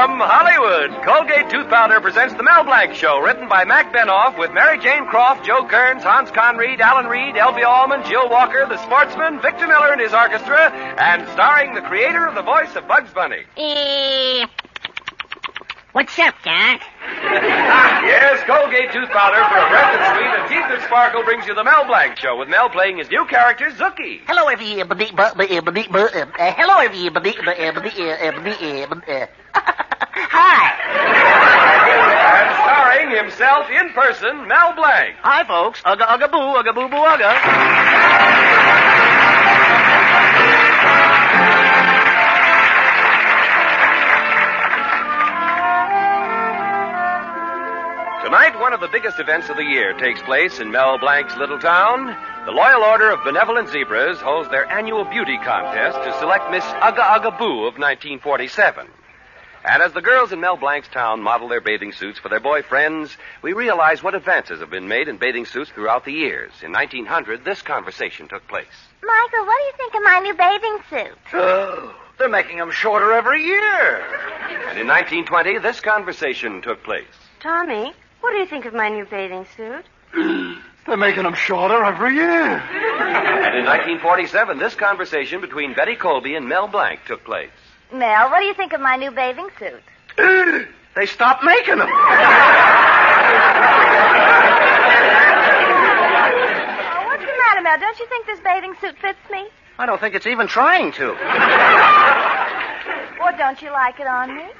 From Hollywood, Colgate Tooth Powder presents The Mel Blanc Show, written by Mac Benoff with Mary Jane Croft, Joe Kearns, Hans Conried, Alan Reed, Elvie Allman, Jill Walker, the Sportsman, Victor Miller and his orchestra, and starring the creator of the voice of Bugs Bunny. What's up, Doc? Yes, Colgate Tooth Powder for a breath that's sweet and teeth that sparkle brings you The Mel Blanc Show with Mel playing his new character, Zookie. Hello, everybody. Hello, everybody. Hi. And starring himself in person, Mel Blanc. Hi, folks. Ugga boo, ugga. Tonight, one of the biggest events of the year takes place in Mel Blanc's little town. The Loyal Order of Benevolent Zebras holds their annual beauty contest to select Miss Ugga Boo of 1947. And as the girls in Mel Blanc's town model their bathing suits for their boyfriends, we realize what advances have been made in bathing suits throughout the years. In 1900, this conversation took place. Michael, what do you think of my new bathing suit? Oh, they're making them shorter every year. And in 1920, this conversation took place. Tommy, what do you think of my new bathing suit? They're making them shorter every year. And in 1947, this conversation between Betty Colby and Mel Blanc took place. Mel, what do you think of my new bathing suit? They stopped making them. Oh, what's the matter, Mel? Don't you think this bathing suit fits me? I don't think it's even trying to. Or don't you like it on me?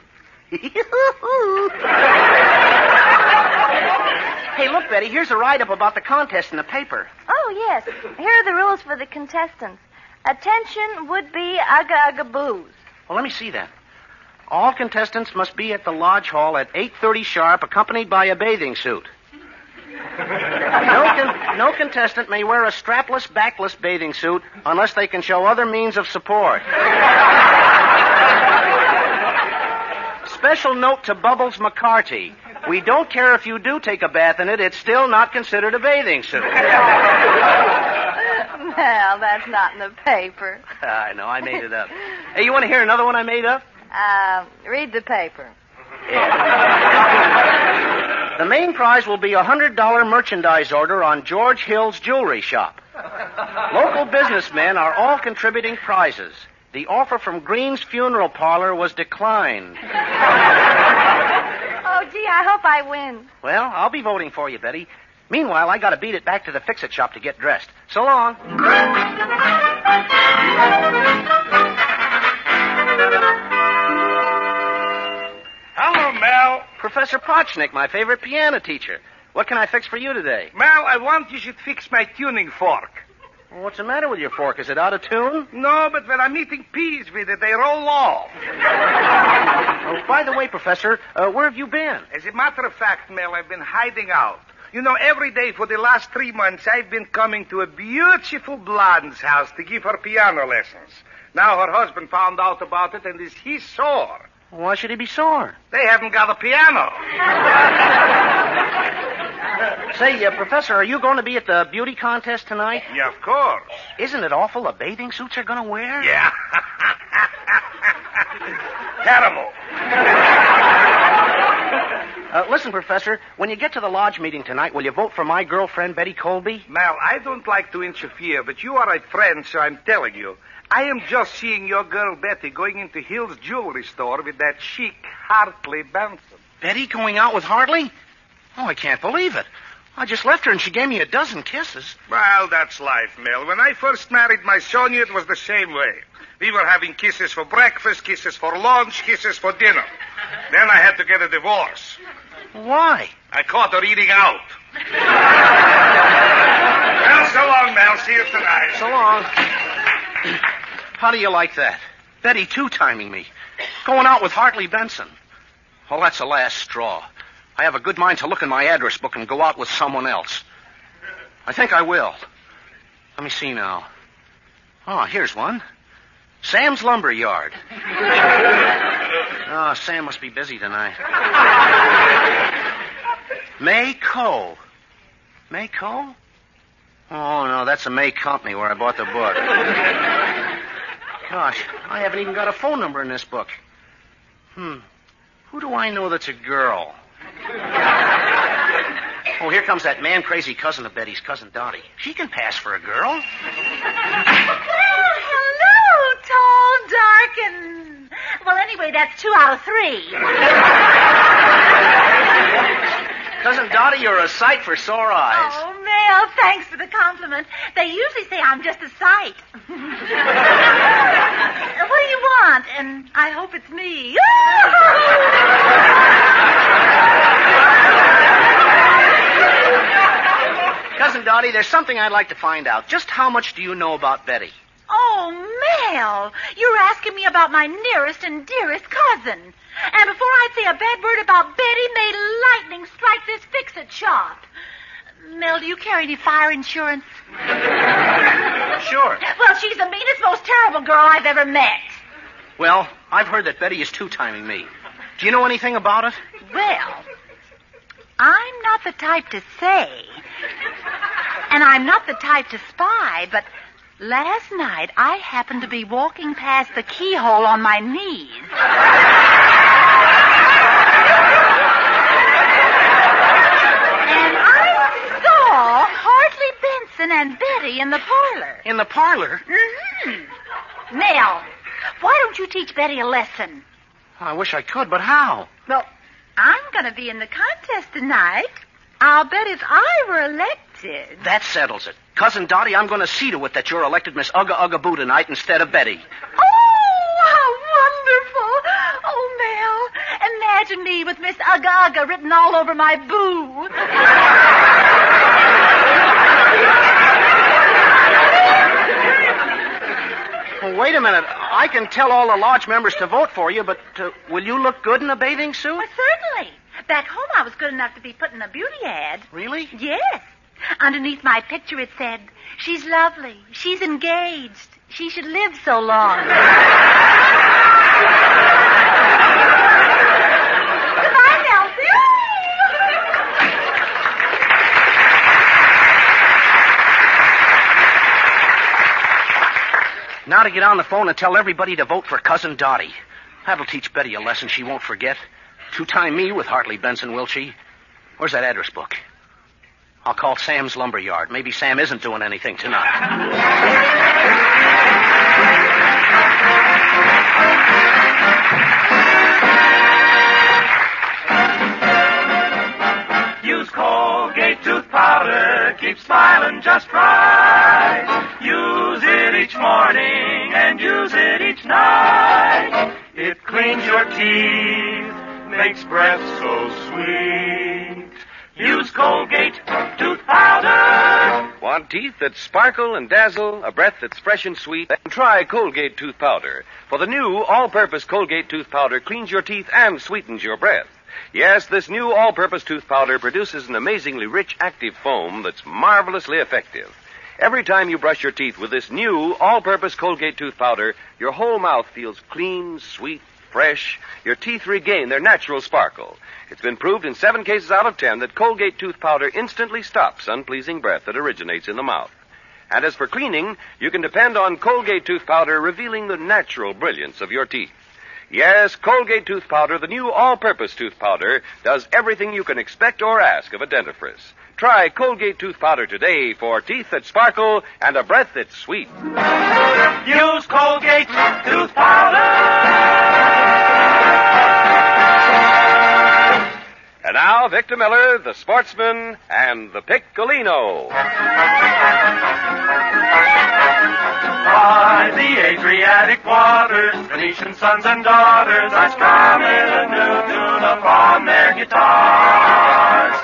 Hey, look, Betty, here's a write-up about the contest in the paper. Oh, yes. Here are the rules for the contestants. Attention would-be Ugga Boos. Well, let me see that. All contestants must be at the Lodge Hall at 8:30 sharp, accompanied by a bathing suit. No contestant may wear a strapless, backless bathing suit unless they can show other means of support. Special note to Bubbles McCarty. We don't care if you do take a bath in it. It's still not considered a bathing suit. Well, that's not in the paper. I know, I made it up. Hey, you want to hear another one I made up? Read the paper. Yeah. The main prize will be a $100 merchandise order on George Hill's Jewelry Shop. Local businessmen are all contributing prizes. The offer from Green's Funeral Parlor was declined. Oh, gee, I hope I win. Well, I'll be voting for you, Betty. Meanwhile, I got to beat it back to the fix-it shop to get dressed. So long. Hello, Mel. Professor Potchnick, my favorite piano teacher. What can I fix for you today? Mel, I want you should fix my tuning fork. Well, what's the matter with your fork? Is it out of tune? No, but when I'm eating peas with it, they roll off. Oh, by the way, Professor, where have you been? As a matter of fact, Mel, I've been hiding out. You know, every day for the last 3 months, I've been coming to a beautiful blonde's house to give her piano lessons. Now her husband found out about it, and he's sore. Why should he be sore? They haven't got a piano. Say, Professor, are you going to be at the beauty contest tonight? Yeah, of course. Isn't it awful the bathing suits are going to wear? Yeah. Terrible. Listen, Professor, when you get to the lodge meeting tonight, will you vote for my girlfriend, Betty Colby? Mel, I don't like to interfere, but you are a friend, so I'm telling you. I am just seeing your girl Betty going into Hill's jewelry store with that chic Hartley Benson. Betty going out with Hartley? Oh, I can't believe it. I just left her and she gave me a dozen kisses. Well, that's life, Mel. When I first married my Sonia, it was the same way. We were having kisses for breakfast, kisses for lunch, kisses for dinner. Then I had to get a divorce. Why? I caught her eating out. Well, so long, Mel. See you tonight. So long. How do you like that? Betty two-timing me. Going out with Hartley Benson. Well, that's the last straw. I have a good mind to look in my address book and go out with someone else. I think I will. Let me see now. Oh, here's one. Sam's Lumber Yard. Oh, Sam must be busy tonight. May Coe. May Coe? Oh, no, that's the May Company where I bought the book. Gosh, I haven't even got a phone number in this book. Who do I know that's a girl? Oh, here comes that man-crazy cousin of Betty's, Cousin Dottie. She can pass for a girl. Well, hello, tall, dark, and... Well, anyway, that's 2 out of 3. Cousin Dottie, you're a sight for sore eyes. Oh, Mel, thanks for the compliment. They usually say I'm just a sight. What do you want? And I hope it's me. Cousin Dottie, there's something I'd like to find out. Just how much do you know about Betty? Oh, Mel, you're asking me about my nearest and dearest cousin. And before I'd say a bad word about Betty, may lightning strike this fix-it shop. Mel, do you carry any fire insurance? Sure. Well, she's the meanest, most terrible girl I've ever met. Well, I've heard that Betty is two-timing me. Do you know anything about it? Well, I'm not the type to say. And I'm not the type to spy, but last night I happened to be walking past the keyhole on my knees. And I saw Hartley Benson and Betty in the parlor. In the parlor? Mm-hmm. Nell, why don't you teach Betty a lesson? I wish I could, but how? Well, I'm going to be in the contest tonight. I'll bet if I were elected. That settles it. Cousin Dottie, I'm going to see to it that you're elected Miss Ugga Ugga Boo tonight instead of Betty. Oh, how wonderful. Oh, Mel, imagine me with Miss Ugga Ugga written all over my boo. Well, wait a minute. I can tell all the lodge members to vote for you, but will you look good in a bathing suit? Well, certainly. Back home, I was good enough to be put in a beauty ad. Really? Yes. Underneath my picture, it said, "She's lovely. She's engaged. She should live so long." Goodbye, Nelsie. Now to get on the phone and tell everybody to vote for Cousin Dottie. That'll teach Betty a lesson she won't forget. Two-time me with Hartley Benson, will she? Where's that address book? I'll call Sam's Lumberyard. Maybe Sam isn't doing anything tonight. Use Colgate tooth powder. Keep smiling just right. Use it each morning and use it each night. It cleans your teeth, makes breath so sweet. Use Colgate tooth powder. Want teeth that sparkle and dazzle, a breath that's fresh and sweet? Then try Colgate tooth powder. For the new all-purpose Colgate tooth powder cleans your teeth and sweetens your breath. Yes, this new all-purpose tooth powder produces an amazingly rich, active foam that's marvelously effective. Every time you brush your teeth with this new all-purpose Colgate tooth powder, your whole mouth feels clean, sweet, fresh. Your teeth regain their natural sparkle. It's been proved in 7 cases out of 10 that Colgate tooth powder instantly stops unpleasing breath that originates in the mouth. And as for cleaning, you can depend on Colgate tooth powder revealing the natural brilliance of your teeth. Yes, Colgate tooth powder, the new all-purpose tooth powder, does everything you can expect or ask of a dentifrice. Try Colgate tooth powder today for teeth that sparkle and a breath that's sweet. Use Colgate tooth powder. And now, Victor Miller, the sportsman, and the Piccolino. By the Adriatic waters, Venetian sons and daughters are strumming a new tune upon their guitars.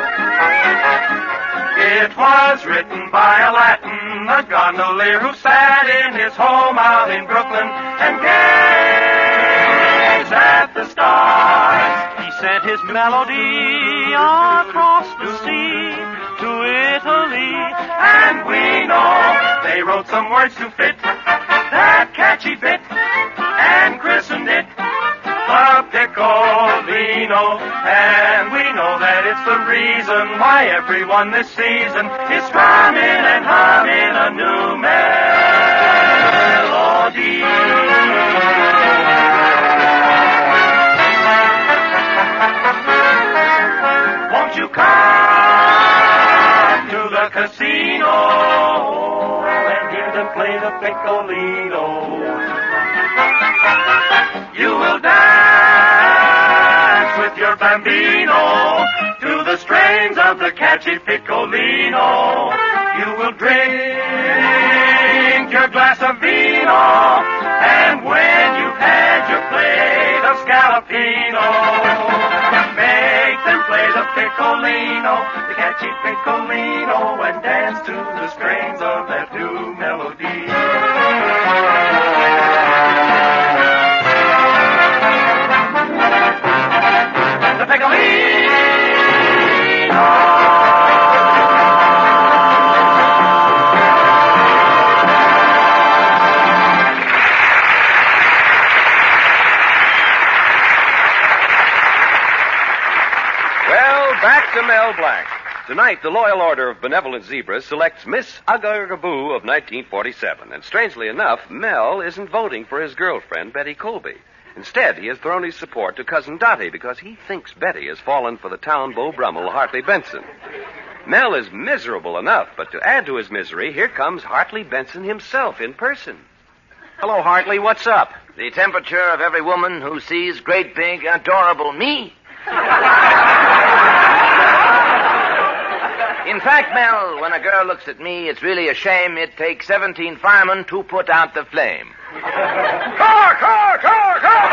It was written by a Latin, a gondolier who sat in his home out in Brooklyn and gazed at the stars. He sent his melody across the sea to Italy, and we know they wrote some words to fit that catchy bit and christened it the Piccolino. And we know that it's the reason why everyone this season is strumming and humming a new melody. play the piccolino. You will dance with your bambino to the strains of the catchy piccolino. You will drink your glass of vino, and when you've had your plate of scallopino, make them play the piccolino, the catchy piccolino, and dance to the strains of that new melody. The piccolino. Back to Mel Blanc. Tonight, the Loyal Order of Benevolent Zebras selects Miss Ugga Ugga Boo of 1947. And strangely enough, Mel isn't voting for his girlfriend, Betty Colby. Instead, he has thrown his support to Cousin Dottie because he thinks Betty has fallen for the town Beau Brummel, Hartley Benson. Mel is miserable enough, but to add to his misery, here comes Hartley Benson himself in person. Hello, Hartley. What's up? The temperature of every woman who sees great, big, adorable me. In fact, Mel, when a girl looks at me, it's really a shame it takes 17 firemen to put out the flame. Car, car, car, car!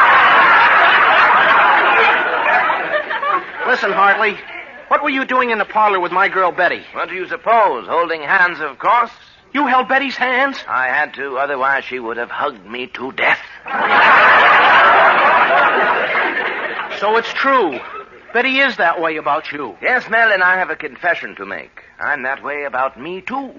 Listen, Hartley. What were you doing in the parlor with my girl, Betty? What do you suppose? Holding hands, of course. You held Betty's hands? I had to, otherwise she would have hugged me to death. So it's true. Betty is that way about you. Yes, Mel, and I have a confession to make. I'm that way about me, too.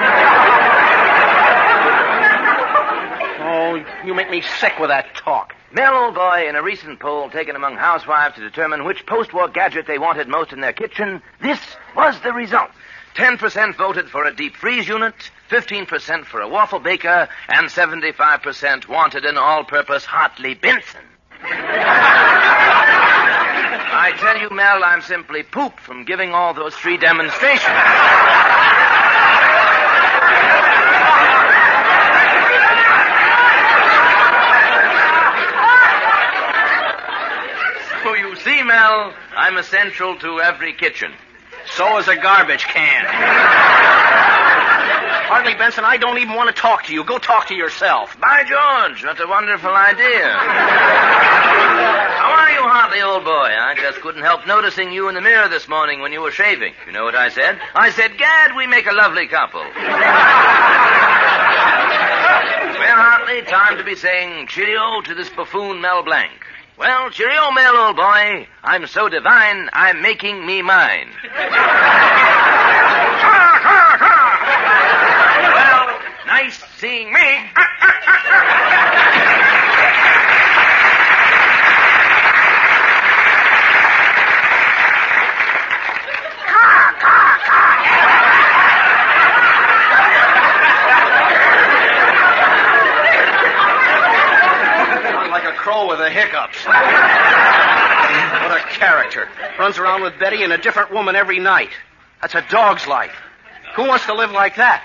Oh, you make me sick with that talk. Mel, old boy, in a recent poll taken among housewives to determine which post-war gadget they wanted most in their kitchen, this was the result. 10% voted for a deep freeze unit, 15% for a waffle baker, and 75% wanted an all-purpose Hartley Benson. I tell you, Mel, I'm simply pooped from giving all those 3 demonstrations. So you see, Mel, I'm essential to every kitchen. So is a garbage can. Hartley Benson, I don't even want to talk to you. Go talk to yourself. By George, what a wonderful idea. How are you, Hartley, old boy? I just couldn't help noticing you in the mirror this morning when you were shaving. You know what I said? I said, Gad, we make a lovely couple. Well, Hartley, time to be saying cheerio to this buffoon Mel Blanc. Well, cheerio, Mel, old boy. I'm so divine, I'm making me mine. Well, nice seeing me. Like a crow with the hiccups. What a character. Runs around with Betty and a different woman every night. That's a dog's life. Who wants to live like that?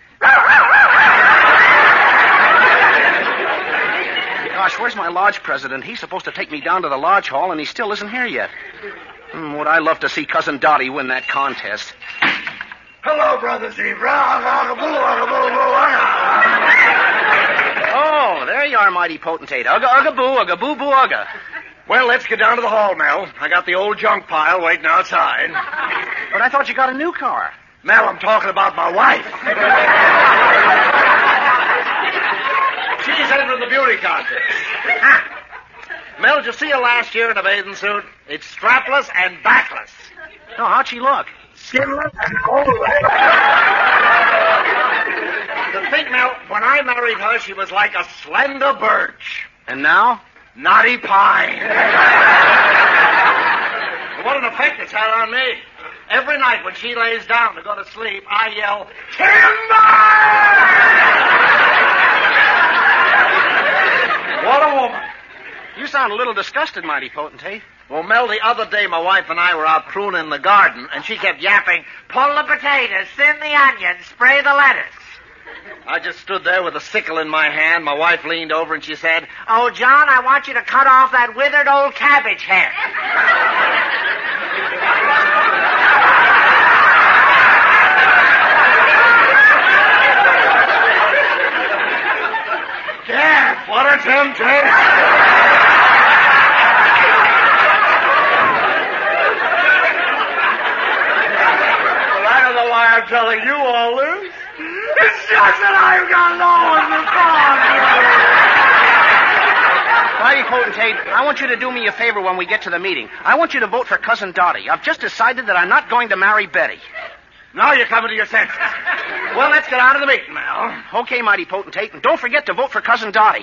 Gosh, where's my lodge president? He's supposed to take me down to the lodge hall, and he still isn't here yet. Would I love to see Cousin Dottie win that contest. Hello, Brother Zebra. Oh, there you are, mighty potentate. Ugga, ugga, boo, ugga, boo, boo, ugga. Well, let's get down to the hall, Mel. I got the old junk pile waiting outside. But I thought you got a new car. Mel, I'm talking about my wife. She's entering the beauty contest. Mel, did you see her last year in a bathing suit? It's strapless and backless. No, how'd she look? Skinless and overweight. To think, Mel, when I married her, she was like a slender birch. And now? Knotty pine. What an effect it's had on me. Every night when she lays down to go to sleep, I yell, Timber! What a woman. You sound a little disgusted, mighty potentate. Well, Mel, the other day my wife and I were out pruning in the garden, and she kept yapping, pull the potatoes, thin the onions, spray the lettuce. I just stood there with a sickle in my hand. My wife leaned over and she said, "Oh, John, I want you to cut off that withered old cabbage head." Yeah, what a temptation. I'm telling you all this. It's just that I've got low in the cause. Mighty Potentate, I want you to do me a favor when we get to the meeting. I want you to vote for Cousin Dottie. I've just decided that I'm not going to marry Betty. Now you're coming to your senses. Well, let's get out of the meeting now. Okay, Mighty Potentate, and don't forget to vote for Cousin Dottie.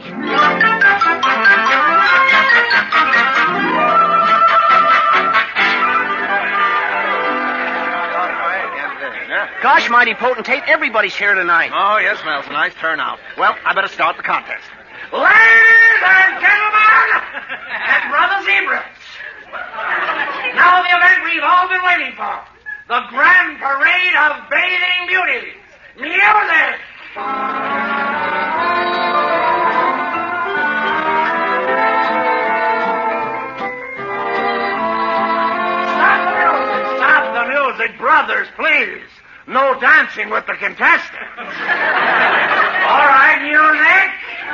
Gosh, Mighty Potentate, everybody's here tonight. Oh, yes, Mel, it's a nice turnout. Well, I better start the contest. Ladies and gentlemen, and brother zebras, now the event we've all been waiting for. The grand parade of bathing beauties. Music! Stop the music, brothers, please. No dancing with the contestants. All right, music.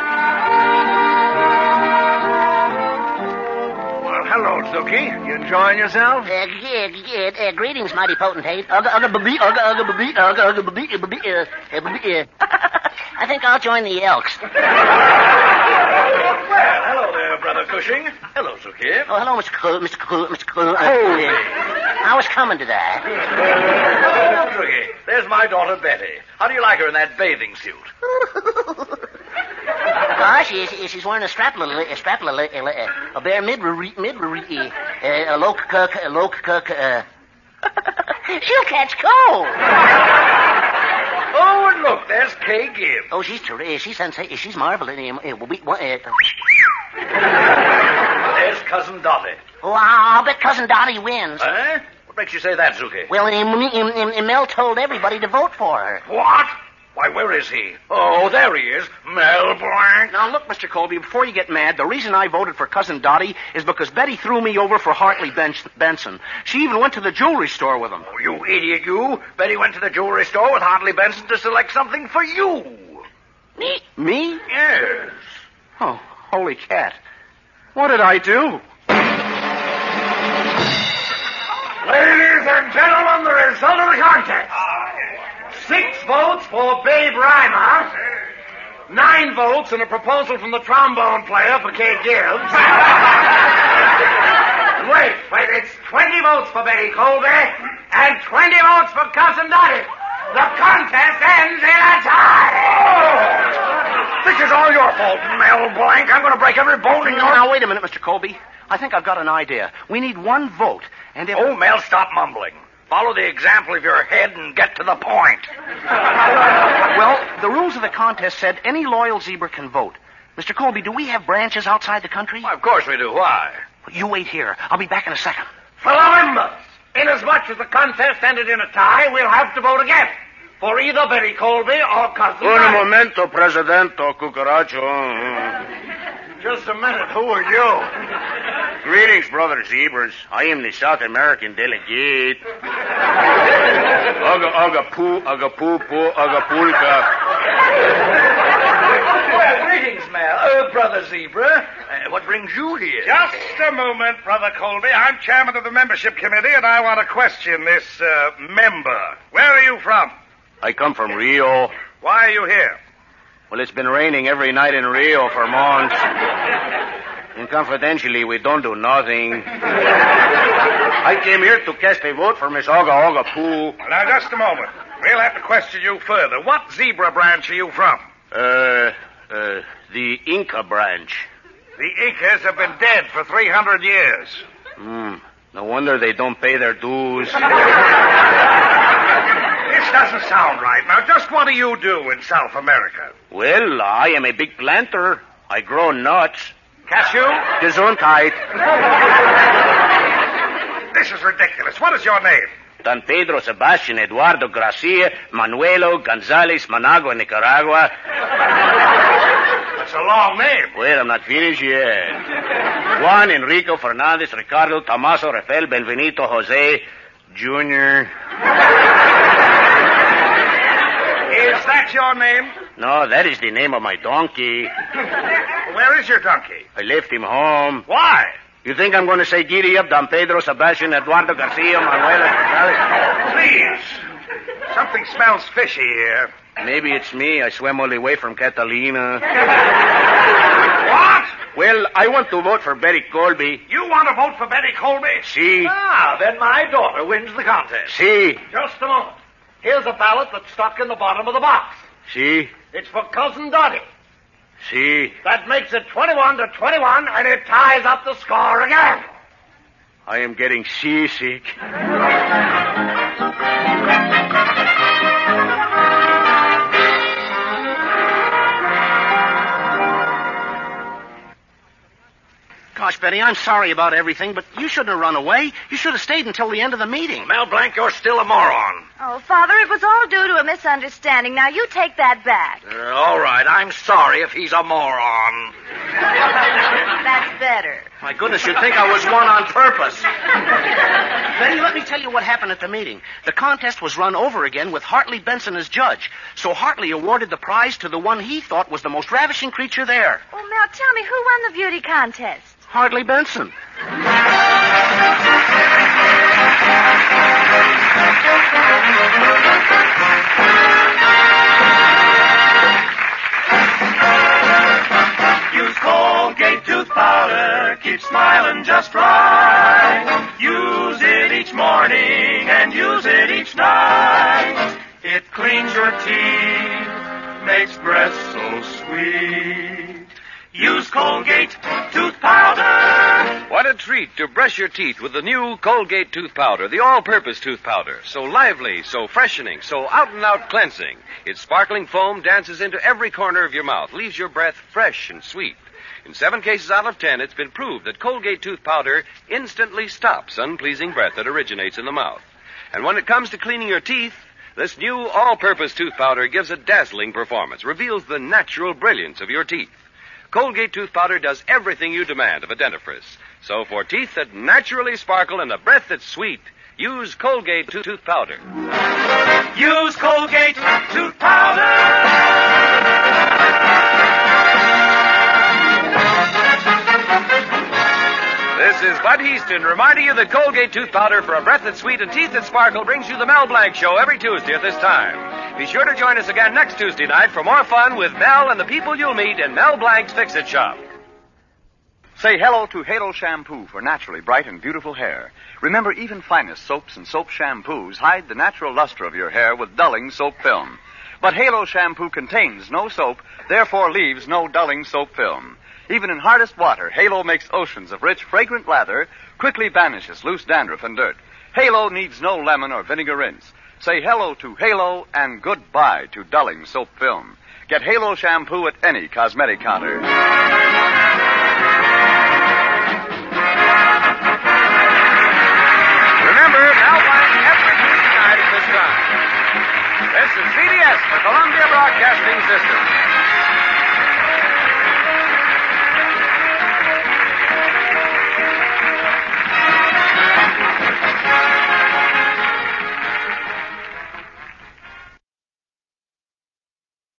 Well, hello, Suki. You enjoying yourself? Greetings, Mighty Potentate. I think I'll join the Elks. Well, hello there, Brother Cushing. Hello, Suki. Oh, hello, Mr. Clue. I was coming to that. Suki, there's my daughter, Betty. How do you like her in that bathing suit? She's wearing a bare a low cook. She'll catch cold. Oh, and look, there's Kay Gibbs. Oh, she's terrific. She's marvelous. There's Cousin Dottie. Oh, I'll bet Cousin Dottie wins. Eh? What makes you say that, Suki? Well, Mel told everybody to vote for her. What? Why, where is he? Oh, there he is. Mel Blanc. Now, look, Mr. Colby, before you get mad, the reason I voted for Cousin Dottie is because Betty threw me over for Hartley Benson. She even went to the jewelry store with him. Oh, you idiot, you. Betty went to the jewelry store with Hartley Benson to select something for you. Me? Yes. Oh, holy cat. What did I do? Ladies and gentlemen, the result of the contest. 6 votes for Babe Reimer. 9 votes and a proposal from the trombone player for Kay Gibbs. Wait, it's 20 votes for Betty Colby and 20 votes for Cousin Dottie. The contest ends in a tie. Oh, this is all your fault, Mel Blanc. I'm going to break every bone in your... Now, wait a minute, Mr. Colby. I think I've got an idea. We need 1 vote, and if... Oh, Mel, stop mumbling. Follow the example of your head and get to the point. Well, the rules of the contest said any loyal zebra can vote. Mr. Colby, do we have branches outside the country? Well, of course we do. Why? You wait here. I'll be back in a second. Fellow members, inasmuch as the contest ended in a tie, we'll have to vote again. For either Betty Colby or Cousin Un momento, Presidente Cucaracho. Just a minute. Who are you? Greetings, brother zebras. I am the South American delegate. Agapulka. Well, greetings, Mel. Brother Zebra. What brings you here? Just a moment, Brother Colby. I'm chairman of the membership committee, and I want to question this member. Where are you from? I come from Rio. Why are you here? Well, it's been raining every night in Rio for months. And confidentially, we don't do nothing. I came here to cast a vote for Miss Oga Poo. Now, just a moment. We'll have to question you further. What zebra branch are you from? The Inca branch. The Incas have been dead for 300 years. No wonder they don't pay their dues. This doesn't sound right. Now, just what do you do in South America? Well, I am a big planter. I grow nuts. Cashew? Gesundheit. This is ridiculous. What is your name? Don Pedro Sebastian Eduardo Gracia Manuelo Gonzalez Managua, Nicaragua. That's a long name. Wait, I'm not finished yet. Juan Enrico Fernandez Ricardo Tomaso Rafael Benvenito Jose Jr. Is that your name? No, that is the name of my donkey. Where is your donkey? I left him home. Why? You think I'm going to say giddy up Don Pedro Sebastian Eduardo Garcia Manuel Gonzalez? Please. Something smells fishy here. Maybe it's me. I swam all the way from Catalina. What? Well, I want to vote for Betty Colby. You want to vote for Betty Colby? Si. Ah, then my daughter wins the contest. Si. Just a moment. Here's a ballot that's stuck in the bottom of the box. Si. It's for Cousin Dottie. Si. That makes it 21-21, and it ties up the score again. I am getting seasick. Gosh, Betty, I'm sorry about everything, but you shouldn't have run away. You should have stayed until the end of the meeting. Mel Blanc, you're still a moron. Oh, Father, it was all due to a misunderstanding. Now, you take that back. All right, I'm sorry if he's a moron. That's better. My goodness, you'd think I was one on purpose. Betty, let me tell you what happened at the meeting. The contest was run over again with Hartley Benson as judge. So Hartley awarded the prize to the one he thought was the most ravishing creature there. Oh, Mel, tell me, who won the beauty contest? Hartley Benson. Use Colgate tooth powder, keep smiling just right. Use it each morning and use it each night. It cleans your teeth, makes breath so sweet. Use Colgate tooth powder. What a treat to brush your teeth with the new Colgate tooth powder, the all-purpose tooth powder. So lively, so freshening, so out-and-out cleansing. Its sparkling foam dances into every corner of your mouth, leaves your breath fresh and sweet. In 7 cases out of 10, it's been proved that Colgate tooth powder instantly stops unpleasing breath that originates in the mouth. And when it comes to cleaning your teeth, this new all-purpose tooth powder gives a dazzling performance, reveals the natural brilliance of your teeth. Colgate tooth powder does everything you demand of a dentifrice. So for teeth that naturally sparkle and a breath that's sweet, use Colgate tooth powder. Use Colgate tooth powder. This is Bud Easton reminding you that Colgate tooth powder for a breath that's sweet and teeth that sparkle brings you the Mel Blanc Show every Tuesday at this time. Be sure to join us again next Tuesday night for more fun with Mel and the people you'll meet in Mel Blanc's Fix-It Shop. Say hello to Halo Shampoo for naturally bright and beautiful hair. Remember, even finest soaps and soap shampoos hide the natural luster of your hair with dulling soap film. But Halo Shampoo contains no soap, therefore leaves no dulling soap film. Even in hardest water, Halo makes oceans of rich, fragrant lather, quickly banishes loose dandruff and dirt. Halo needs no lemon or vinegar rinse. Say hello to Halo and goodbye to dulling soap film. Get Halo Shampoo at any cosmetic counter. Remember, Mel Blanc every Tuesday night at this time. This is CBS, the Columbia Broadcasting System.